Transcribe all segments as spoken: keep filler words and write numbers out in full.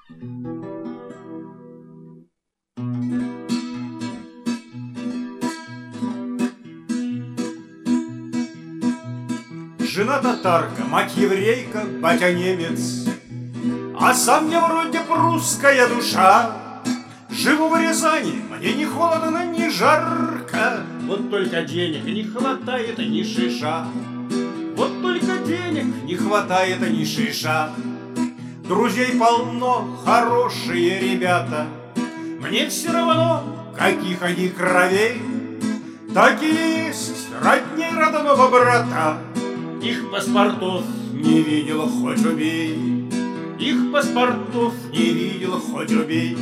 Жена татарка, мать еврейка, батя немец, а сам я вроде прусская душа. Живу в Рязани, мне не холодно, не жарко, вот только денег не хватает, ни шиша. Вот только денег не хватает, ни шиша. Друзей полно, хорошие ребята, мне все равно, каких они кровей. Так и есть родней родного брата, их паспортов не видел, хоть убей. Их паспортов не видел, хоть убей.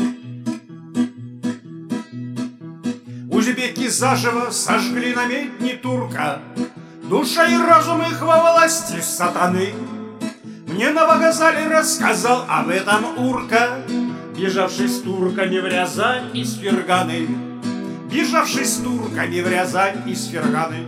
Узбеки заживо сожгли на медне турка, душа и разум их во власти сатаны. Мне на Вагазале рассказал об этом урка, бежавший с турками в Рязань из Ферганы, бежавший с турками в Рязань из Ферганы.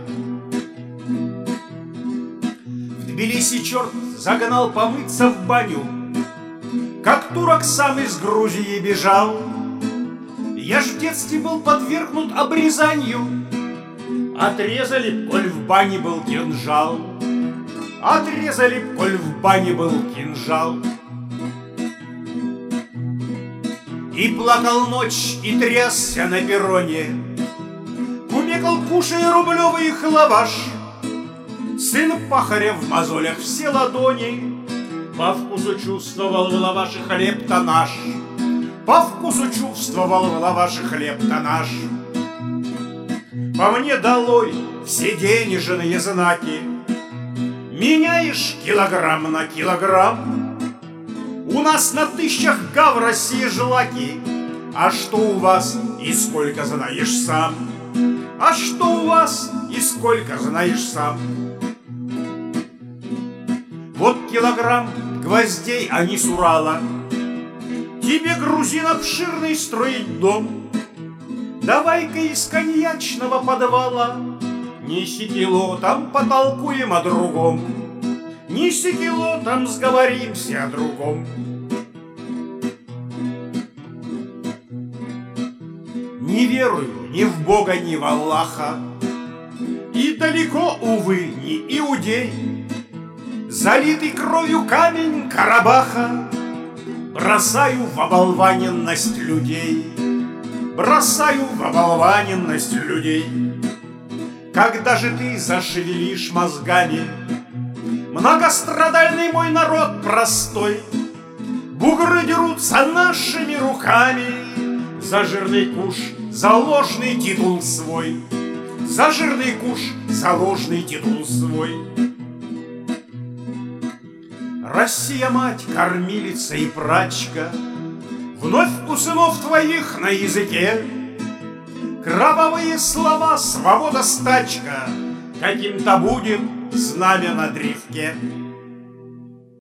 В Тбилиси черт загнал помыться в баню, как турок сам из Грузии бежал. Я ж в детстве был подвергнут обрезанию, отрезали, коль в бане был кинжал. Отрезали, коль в бане был кинжал. И плакал ночь, и трясся на перроне, кумекал, кушая рублевый лаваш. Сын пахаря в мозолях все ладони, по вкусу чувствовал в лаваше хлеб-то наш. По вкусу чувствовал в лаваше хлеб-то наш. По мне долой все денежные знаки, меняешь килограмм на килограмм. У нас на тысячах га в России жлаки, а что у вас и сколько знаешь сам? А что у вас и сколько знаешь сам? Вот килограмм гвоздей, а не с Урала. Тебе, грузин, обширный строить дом, давай-ка из коньячного подвала неси кило, там потолкуем о другом. Неси кило, там сговоримся о другом. Не верую ни в Бога, ни в Аллаха, и далеко, увы, не иудей. Залитый кровью камень Карабаха бросаю в оболваненность людей. Бросаю в оболваненность людей. Когда же ты зашевелишь мозгами, многострадальный мой народ простой, бугры дерутся нашими руками за жирный куш, за ложный титул свой. За жирный куш, за ложный титул свой. Россия, мать, кормилица и прачка, вновь у сынов твоих на языке кровавые слова, свобода, стачка, каким-то будем знамя на древке.